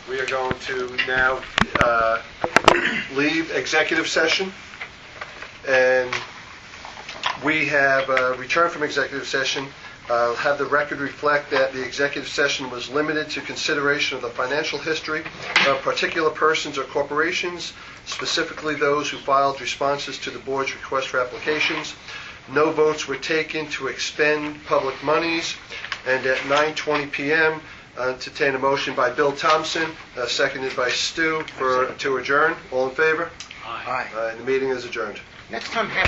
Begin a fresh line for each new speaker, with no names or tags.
We are going to now leave executive session, and we have returned from executive session. Have the record reflect that the executive session was limited to consideration of the financial history of particular persons or corporations, specifically those who filed responses to the board's request for applications. No votes were taken to expend public monies, and at 9:20 p.m., entertain a motion by Bill Thompson, seconded by Stu, to adjourn. All in favor?
Aye.
And the meeting is adjourned.
Next time, have